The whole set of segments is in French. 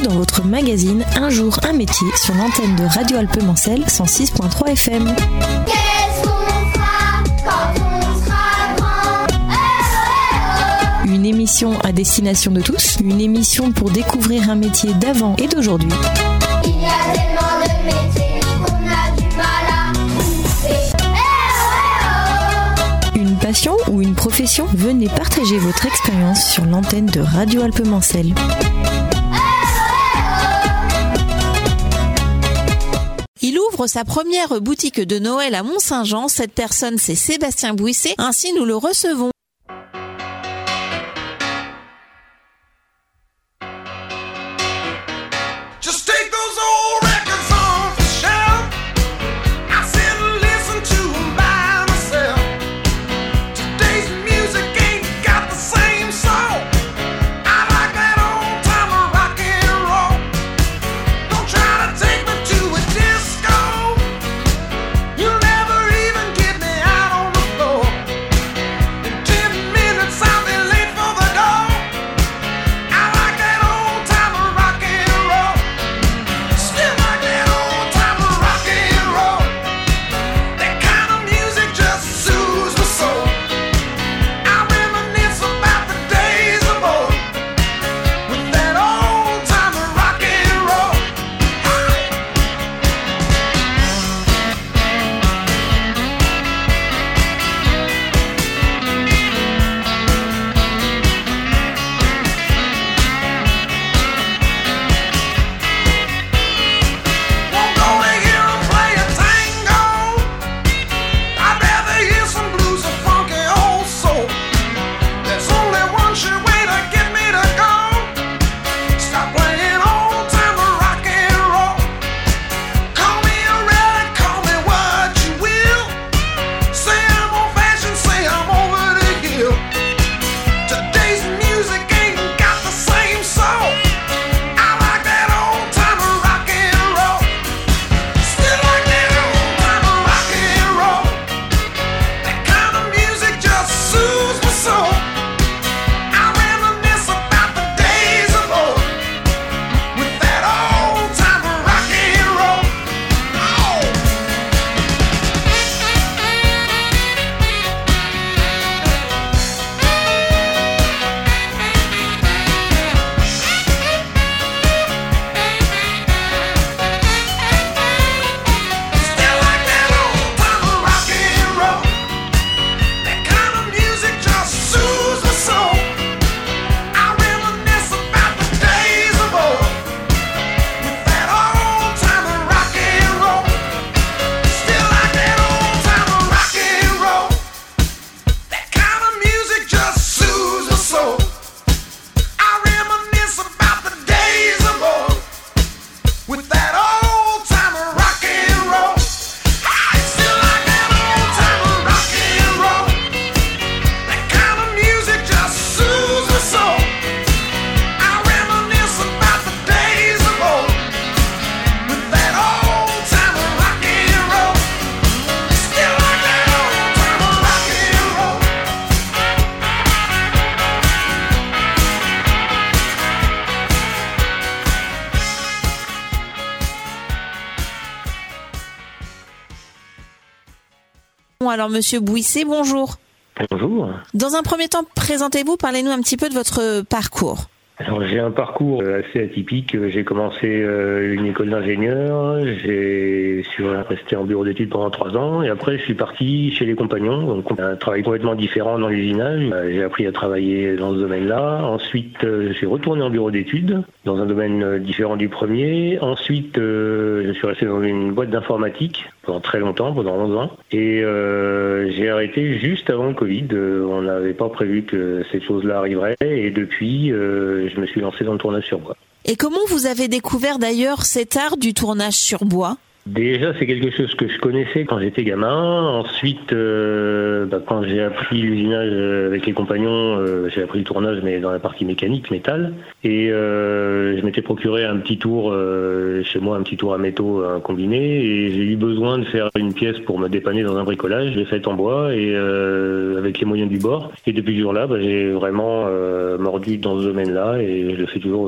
dans votre magazine Un jour, un métier sur l'antenne de Radio Alpes-Mancel 106.3 FM. Qu'est-ce qu'on fera quand on sera grand? Une émission à destination de tous, une émission pour découvrir un métier d'avant et d'aujourd'hui. Il y a tellement de métiers qu'on a du mal à trouver. Une passion ou une profession? Venez partager votre expérience sur l'antenne de Radio Alpes-Mancel. Il ouvre sa première boutique de Noël à Mont-Saint-Jean. Cette personne, c'est Sébastien Bouisset. Ainsi, nous le recevons. Alors, Monsieur Bouisset, bonjour. Bonjour. Dans un premier temps, présentez-vous, parlez-nous un petit peu de votre parcours. Alors, j'ai un parcours assez atypique. J'ai commencé une école d'ingénieur, je suis resté en bureau d'études pendant 3 ans et après je suis parti chez les compagnons. Donc un travail complètement différent dans l'usinage. J'ai appris à travailler dans ce domaine-là. Ensuite, je suis retourné en bureau d'études dans un domaine différent du premier. Ensuite, je suis resté dans une boîte d'informatique pendant très longtemps, pendant 11 ans. Et j'ai arrêté juste avant le Covid. On n'avait pas prévu que ces choses-là arriveraient et depuis, je me suis lancé dans le tournage sur bois. Et comment vous avez découvert d'ailleurs cet art du tournage sur bois ? Déjà, c'est quelque chose que je connaissais quand j'étais gamin. Ensuite, quand j'ai appris l'usinage avec les compagnons, j'ai appris le tournage, mais dans la partie mécanique, métal. Et je m'étais procuré un petit tour chez moi, un petit tour à métaux combiné. Et j'ai eu besoin de faire une pièce pour me dépanner dans un bricolage. Je l'ai faite en bois et avec les moyens du bord. Et depuis ce jour-là, j'ai vraiment mordu dans ce domaine-là et je le fais toujours aujourd'hui.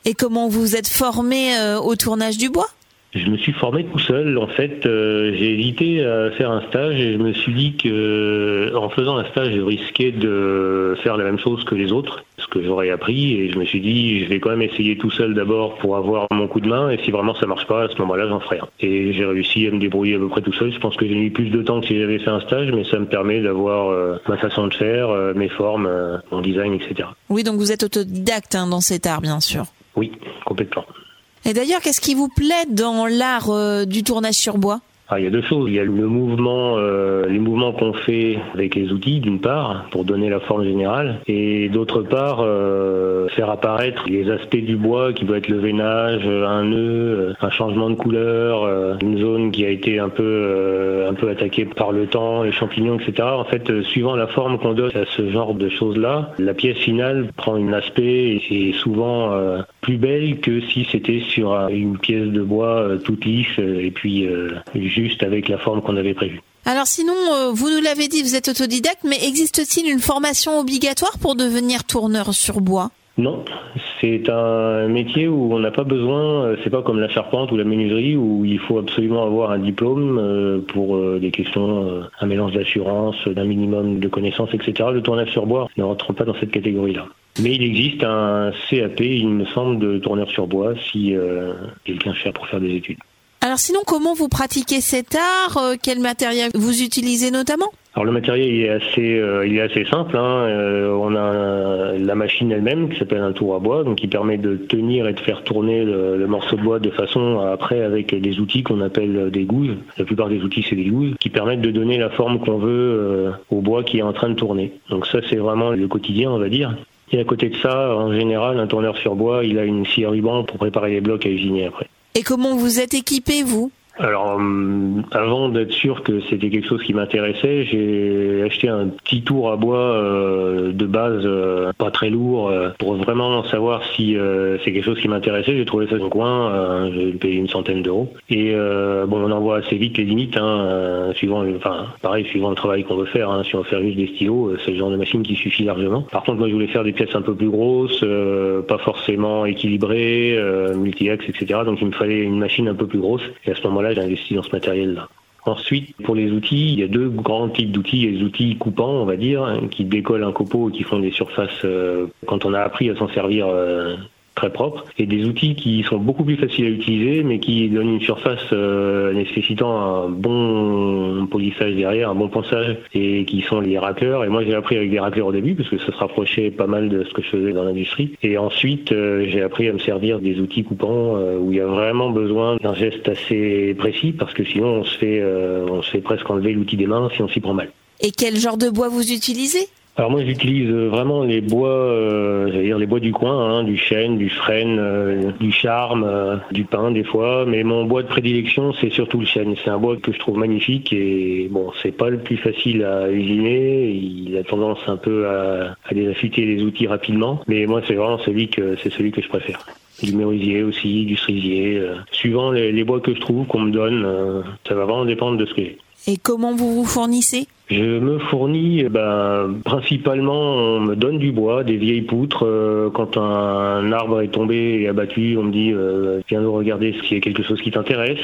Et comment vous êtes formé au tournage du bois ? Je me suis formé tout seul. En fait, j'ai hésité à faire un stage et je me suis dit que en faisant un stage, je risquais de faire la même chose que les autres, ce que j'aurais appris. Et je me suis dit, je vais quand même essayer tout seul d'abord pour avoir mon coup de main. Et si vraiment ça marche pas, à ce moment-là, j'en ferai un. Et j'ai réussi à me débrouiller à peu près tout seul. Je pense que j'ai mis plus de temps que si j'avais fait un stage, mais ça me permet d'avoir ma façon de faire, mes formes, mon design, etc. Oui, donc vous êtes autodidacte dans cet art, bien sûr. Oui, complètement. Et d'ailleurs, qu'est-ce qui vous plaît dans l'art du tournage sur bois ? Il y a deux choses. Il y a le mouvement, les mouvements qu'on fait avec les outils, d'une part, pour donner la forme générale, et d'autre part, faire apparaître les aspects du bois qui peut être le veinage, un nœud, un changement de couleur, une zone qui a été un peu attaquée par le temps, les champignons, etc. En fait, suivant la forme qu'on donne à ce genre de choses-là, la pièce finale prend un aspect et est souvent plus belle que si c'était sur une pièce de bois toute lisse et puis juste avec la forme qu'on avait prévue. Alors sinon, vous nous l'avez dit, vous êtes autodidacte, mais existe-t-il une formation obligatoire pour devenir tourneur sur bois ? Non, c'est un métier où on n'a pas besoin, c'est pas comme la charpente ou la menuiserie où il faut absolument avoir un diplôme pour des questions, un mélange d'assurance, d'un minimum de connaissances, etc. Le tournage sur bois ne rentre pas dans cette catégorie-là. Mais il existe un CAP, il me semble, de tourneur sur bois si quelqu'un cherche pour faire des études. Alors sinon, comment vous pratiquez cet art ? Quel matériel vous utilisez notamment ? Alors le matériel il est assez simple. On a la machine elle-même qui s'appelle un tour à bois, donc qui permet de tenir et de faire tourner le morceau de bois de façon après avec des outils qu'on appelle des gousses. La plupart des outils c'est des gousses qui permettent de donner la forme qu'on veut au bois qui est en train de tourner. Donc ça c'est vraiment le quotidien, on va dire. Et à côté de ça, en général, un tourneur sur bois, il a une scie à ruban pour préparer les blocs à usiner après. Et comment vous êtes équipé, vous ? Alors, avant d'être sûr que c'était quelque chose qui m'intéressait, j'ai acheté un petit tour à bois de base, pas très lourd, pour vraiment savoir si c'est quelque chose qui m'intéressait. J'ai trouvé ça dans le coin, j'ai payé une centaine d'euros. Et on en voit assez vite les limites, suivant le travail qu'on veut faire. Si on veut faire juste des stylos, c'est le genre de machine qui suffit largement. Par contre, moi, je voulais faire des pièces un peu plus grosses, pas forcément équilibrées, multi-axes, etc. Donc, il me fallait une machine un peu plus grosse. Et à ce moment-là, j'ai investi dans ce matériel-là. Ensuite, pour les outils, il y a deux grands types d'outils. Les outils coupants, on va dire, qui décollent un copeau et qui font des surfaces, quand on a appris à s'en servir, très propres. Et des outils qui sont beaucoup plus faciles à utiliser, mais qui donnent une surface nécessitant un bon polissage derrière, un bon ponçage, et qui sont les racleurs. Et moi, j'ai appris avec des racleurs au début, parce que ça se rapprochait pas mal de ce que je faisais dans l'industrie. Et ensuite, j'ai appris à me servir des outils coupants, où il y a vraiment besoin d'un geste assez précis, parce que sinon, on se fait presque enlever l'outil des mains si on s'y prend mal. Et quel genre de bois vous utilisez ? Alors moi j'utilise vraiment les bois, les bois du coin, du chêne, du frêne, du charme, du pin des fois, mais mon bois de prédilection c'est surtout le chêne. C'est un bois que je trouve magnifique et c'est pas le plus facile à usiner, il a tendance un peu à désaffûter les outils rapidement, mais moi c'est vraiment celui que je préfère. Du merisier aussi, du cerisier, suivant les bois que je trouve, qu'on me donne, ça va vraiment dépendre de ce que j'ai. Et comment vous vous fournissez ? Je me fournis, principalement, on me donne du bois, des vieilles poutres. Quand un arbre est tombé et abattu, on me dit viens nous regarder s'il y a quelque chose qui t'intéresse.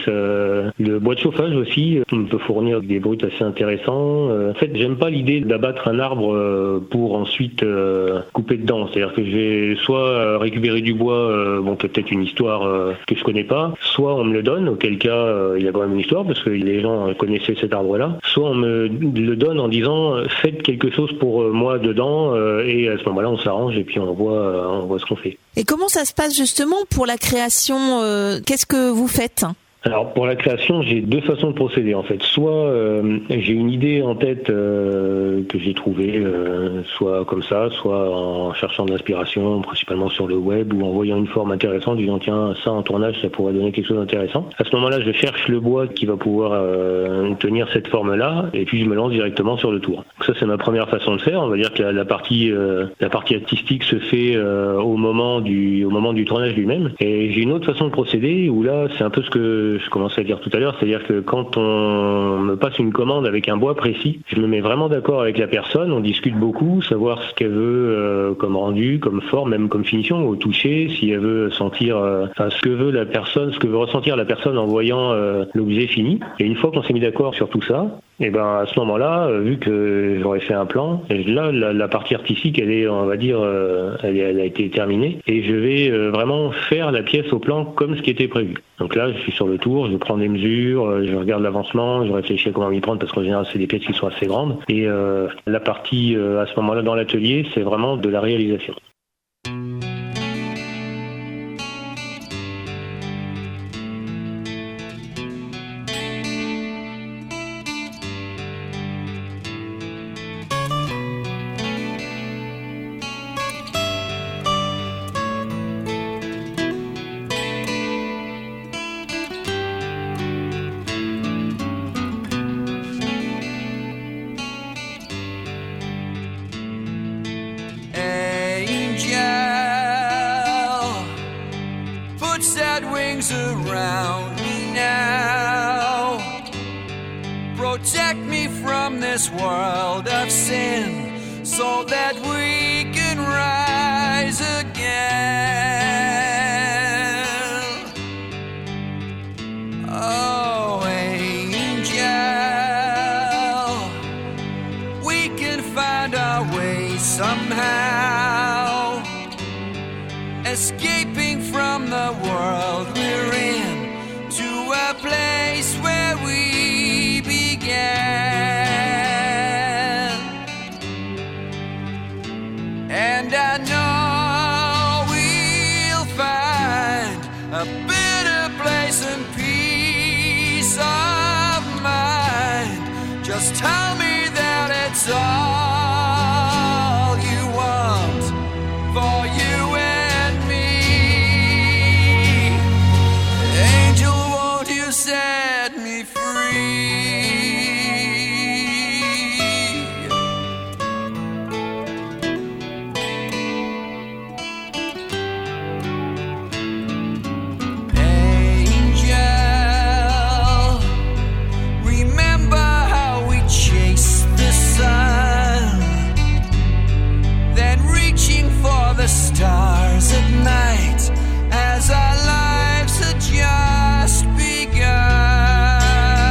Le bois de chauffage aussi, on me peut fournir des brutes assez intéressants. En fait, j'aime pas l'idée d'abattre un arbre pour ensuite couper dedans. C'est-à-dire que je vais soit récupérer du bois, peut-être une histoire que je connais pas, soit on me le donne, auquel cas il y a quand même une histoire parce que les gens connaissaient cet arbre-là, soit on me le donne en disant faites quelque chose pour moi dedans et à ce moment-là on s'arrange et puis on voit ce qu'on fait. Et comment ça se passe justement pour la création qu'est-ce que vous faites ? Alors pour la création, j'ai deux façons de procéder en fait. Soit j'ai une idée en tête que j'ai trouvée, soit comme ça, soit en cherchant de l'inspiration, principalement sur le web ou en voyant une forme intéressante, disant tiens ça en tournage ça pourrait donner quelque chose d'intéressant. À ce moment-là, je cherche le bois qui va pouvoir tenir cette forme-là et puis je me lance directement sur le tour. Donc ça c'est ma première façon de faire. On va dire que la partie artistique se fait au moment du tournage lui-même. Et j'ai une autre façon de procéder où là c'est un peu ce que que je commençais à dire tout à l'heure, c'est-à-dire que quand on me passe une commande avec un bois précis, je me mets vraiment d'accord avec la personne, on discute beaucoup, savoir ce qu'elle veut comme rendu, comme forme, même comme finition, au toucher, si elle veut sentir ce que veut la personne, ce que veut ressentir la personne en voyant l'objet fini. Et une fois qu'on s'est mis d'accord sur tout ça, et ben à ce moment-là, vu que j'aurais fait un plan, là la partie artistique, elle est, on va dire, elle a été terminée, et je vais vraiment faire la pièce au plan comme ce qui était prévu. Donc là, je suis sur le tour, je prends des mesures, je regarde l'avancement, je réfléchis à comment m'y prendre parce qu'en général, c'est des pièces qui sont assez grandes. Et la partie à ce moment-là dans l'atelier, c'est vraiment de la réalisation. Around me now, protect me from this world of sin, so that we can rise again. Oh, angel, we can find our way somehow, escaping from the world we're in, to a place where we began. And I know we'll find a better place and peace of mind. Just tell me that it's all you want for you and me. Angel, won't you set me free? Angel, remember how we chased the sun, then reaching for the stars at night as our lives had just begun.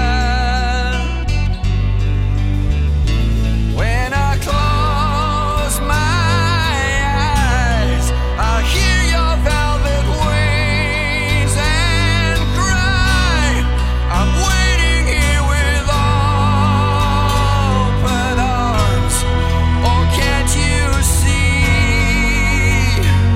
When I close my eyes, I hear your velvet wings and cry. I'm waiting here with open arms. Oh, can't you see?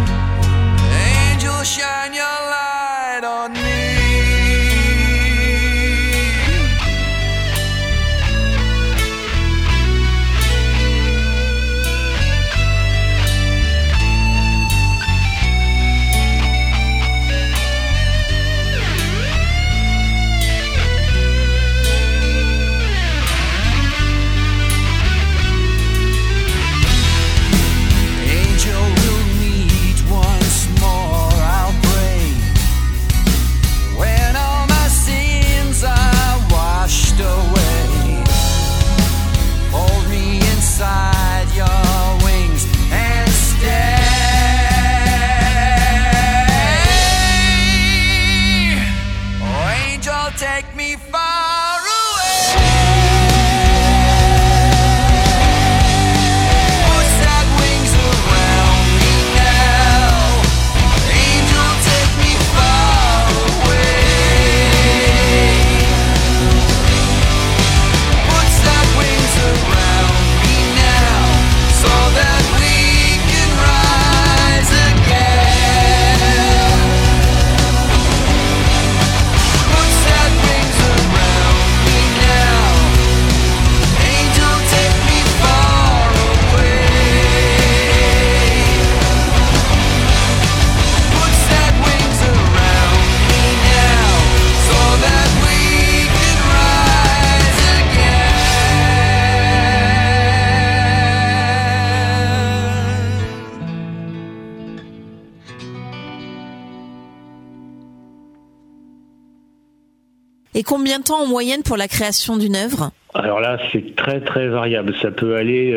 Et combien de temps en moyenne pour la création d'une œuvre ? Alors là, c'est très très variable. Ça peut aller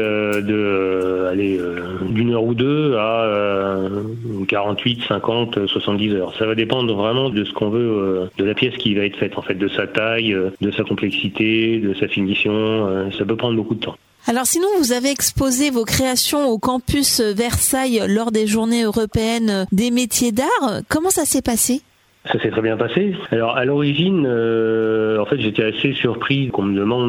d'une heure ou deux à 48, 50, 70 heures. Ça va dépendre vraiment de ce qu'on veut, de la pièce qui va être faite, en fait, de sa taille, de sa complexité, de sa finition. Ça peut prendre beaucoup de temps. Alors sinon, vous avez exposé vos créations au campus Versailles lors des Journées européennes des métiers d'art. Comment ça s'est passé ? Ça s'est très bien passé. Alors à l'origine, en fait, j'étais assez surpris qu'on me demande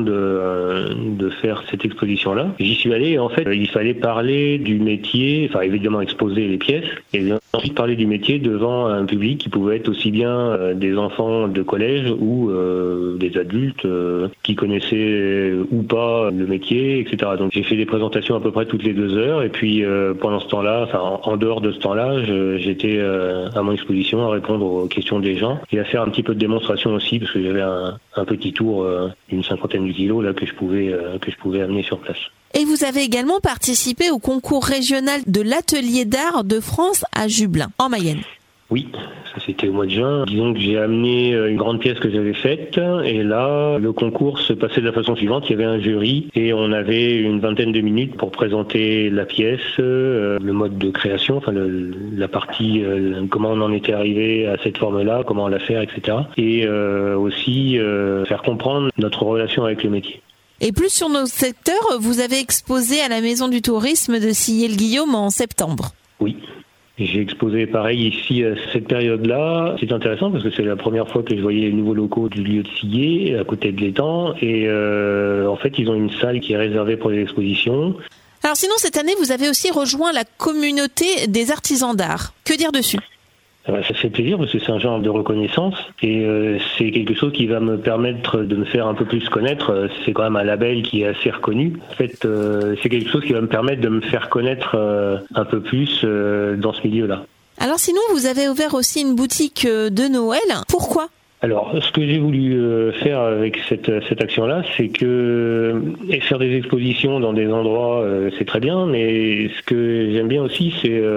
de faire cette exposition-là. J'y suis allé et en fait, il fallait parler du métier, enfin évidemment exposer les pièces, et ensuite parler du métier devant un public qui pouvait être aussi bien des enfants de collège ou des adultes qui connaissaient ou pas le métier, etc. Donc j'ai fait des présentations à peu près toutes les 2 heures et puis pendant ce temps-là, enfin en dehors de ce temps-là, j'étais à mon exposition à répondre aux questions des gens et à faire un petit peu de démonstration aussi parce que j'avais un petit tour d'une 50aine de kilos là que je pouvais amener sur place. Et vous avez également participé au concours régional de l'atelier d'art de France à Jublain, en Mayenne. Oui, ça c'était au mois de juin. Disons que j'ai amené une grande pièce que j'avais faite et là, le concours se passait de la façon suivante. Il y avait un jury et on avait une 20aine de minutes pour présenter la pièce, le mode de création, enfin la partie, comment on en était arrivé à cette forme-là, comment la faire, etc. Et aussi faire comprendre notre relation avec le métier. Et plus sur nos secteurs, vous avez exposé à la Maison du Tourisme de Sillé-le-Guillaume en septembre. Oui. J'ai exposé pareil ici à cette période-là. C'est intéressant parce que c'est la première fois que je voyais les nouveaux locaux du lieu de Sillé, à côté de l'étang. Et en fait, ils ont une salle qui est réservée pour les expositions. Alors sinon, cette année, vous avez aussi rejoint la communauté des artisans d'art. Que dire dessus ? Ça fait plaisir parce que c'est un genre de reconnaissance et c'est quelque chose qui va me permettre de me faire un peu plus connaître. C'est quand même un label qui est assez reconnu. En fait, c'est quelque chose qui va me permettre de me faire connaître un peu plus dans ce milieu-là. Alors sinon, vous avez ouvert aussi une boutique de Noël. Pourquoi ? Alors, ce que j'ai voulu faire avec cette action-là, c'est que faire des expositions dans des endroits, c'est très bien, mais ce que j'aime bien aussi,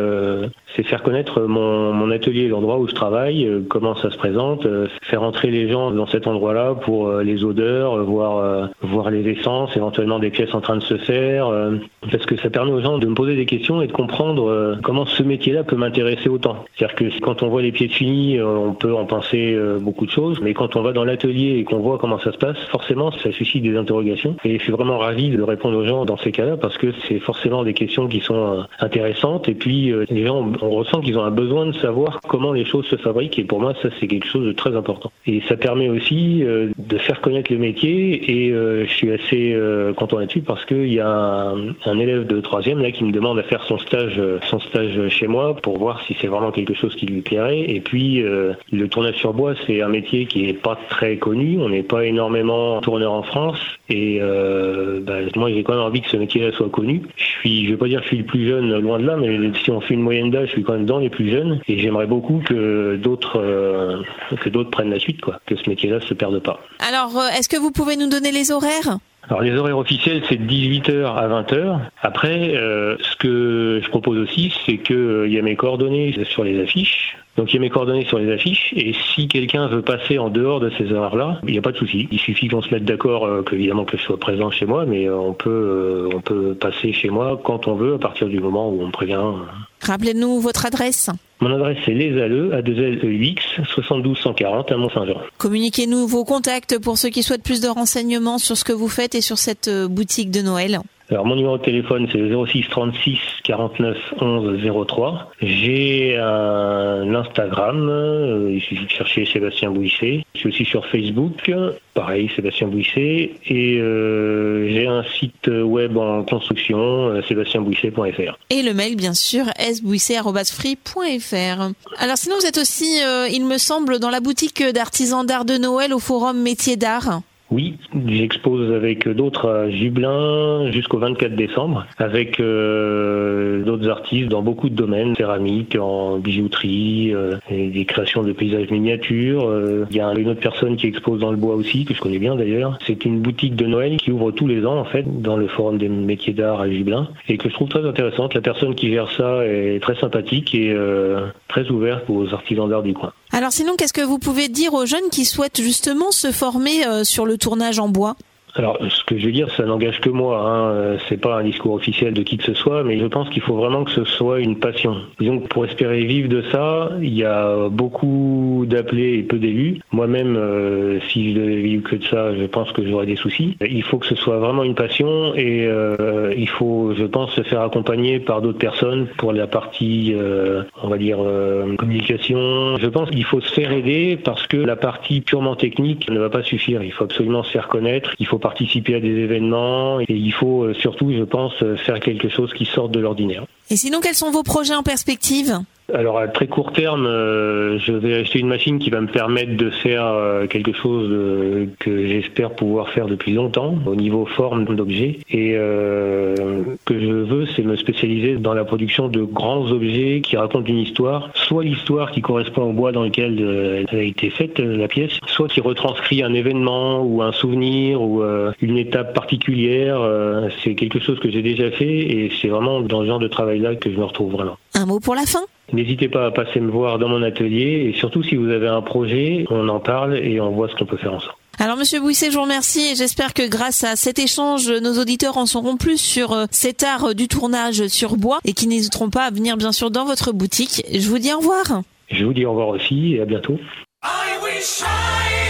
c'est faire connaître mon atelier, l'endroit où je travaille, comment ça se présente, faire entrer les gens dans cet endroit-là pour les odeurs, voir les essences, éventuellement des pièces en train de se faire, parce que ça permet aux gens de me poser des questions et de comprendre comment ce métier-là peut m'intéresser autant. C'est-à-dire que quand on voit les pièces finies, on peut en penser beaucoup de choses, mais quand on va dans l'atelier et qu'on voit comment ça se passe, forcément ça suscite des interrogations et je suis vraiment ravi de répondre aux gens dans ces cas-là parce que c'est forcément des questions qui sont intéressantes et puis les gens, on ressent qu'ils ont un besoin de savoir comment les choses se fabriquent et pour moi ça c'est quelque chose de très important. Et ça permet aussi de faire connaître le métier et je suis assez content là-dessus parce qu'il y a un élève de 3e là qui me demande à faire son stage chez moi pour voir si c'est vraiment quelque chose qui lui plairait et puis le tournage sur bois c'est un métier qui est pas très connu, on n'est pas énormément tourneur en France et moi j'ai quand même envie que ce métier-là soit connu. Je vais pas dire que je suis le plus jeune, loin de là, mais si on fait une moyenne d'âge, je suis quand même dans les plus jeunes et j'aimerais beaucoup que d'autres prennent la suite, quoi, que ce métier-là se perde pas. Alors, est-ce que vous pouvez nous donner les horaires ? Alors les horaires officiels c'est de 18h à 20h. Après, ce que je propose aussi, c'est qu'il y a mes coordonnées sur les affiches. Donc il y a mes coordonnées sur les affiches et si quelqu'un veut passer en dehors de ces horaires-là, il n'y a pas de souci. Il suffit qu'on se mette d'accord, évidemment que je sois présent chez moi, mais on peut passer chez moi quand on veut à partir du moment où on prévient. Rappelez-nous votre adresse. Mon adresse c'est Les Alleux, A2LEX, 72 140 à Mont-Saint-Jean. Communiquez-nous vos contacts pour ceux qui souhaitent plus de renseignements sur ce que vous faites et sur cette boutique de Noël. Alors mon numéro de téléphone c'est le 06 36 49 11 03. J'ai un Instagram, il suffit de chercher Sébastien Bouisset. Je suis aussi sur Facebook, pareil Sébastien Bouisset. Et j'ai un site web en construction, sébastienbouisset.fr. Et le mail bien sûr, sbouisset@free.fr. Alors sinon vous êtes aussi, il me semble, dans la boutique d'artisans d'art de Noël au Forum Métiers d'Art. Oui, j'expose avec d'autres à Jublain jusqu'au 24 décembre, avec d'autres artistes dans beaucoup de domaines, céramique, en bijouterie, et des créations de paysages miniatures. Il y a une autre personne qui expose dans le bois aussi, que je connais bien d'ailleurs. C'est une boutique de Noël qui ouvre tous les ans en fait, dans le Forum des métiers d'art à Jublain, et que je trouve très intéressante. La personne qui gère ça est très sympathique et très ouverte aux artisans d'art du coin. Alors sinon, qu'est-ce que vous pouvez dire aux jeunes qui souhaitent justement se former sur le tournage en bois ? Alors, ce que je veux dire, ça n'engage que moi. C'est pas un discours officiel de qui que ce soit, mais je pense qu'il faut vraiment que ce soit une passion. Disons que pour espérer vivre de ça, il y a beaucoup d'appelés et peu d'élus. Moi-même, si je devais vivre que de ça, je pense que j'aurais des soucis. Il faut que ce soit vraiment une passion et il faut, je pense, se faire accompagner par d'autres personnes pour la partie, on va dire, communication. Je pense qu'il faut se faire aider parce que la partie purement technique ne va pas suffire. Il faut absolument se faire connaître. Il faut participer à des événements et il faut surtout, je pense, faire quelque chose qui sorte de l'ordinaire. Et sinon, quels sont vos projets en perspective ? Alors à très court terme, je vais acheter une machine qui va me permettre de faire quelque chose que j'espère pouvoir faire depuis longtemps au niveau forme d'objets. Et que je veux, c'est me spécialiser dans la production de grands objets qui racontent une histoire, soit l'histoire qui correspond au bois dans lequel elle a été faite, la pièce, soit qui retranscrit un événement ou un souvenir ou une étape particulière. C'est quelque chose que j'ai déjà fait et c'est vraiment dans ce genre de travail-là que je me retrouve vraiment. Un mot pour la fin ? N'hésitez pas à passer me voir dans mon atelier et surtout si vous avez un projet, on en parle et on voit ce qu'on peut faire ensemble. Alors Monsieur Bouisset, je vous remercie et j'espère que grâce à cet échange, nos auditeurs en sauront plus sur cet art du tournage sur bois et qui n'hésiteront pas à venir bien sûr dans votre boutique. Je vous dis au revoir. Je vous dis au revoir aussi et à bientôt. I wish I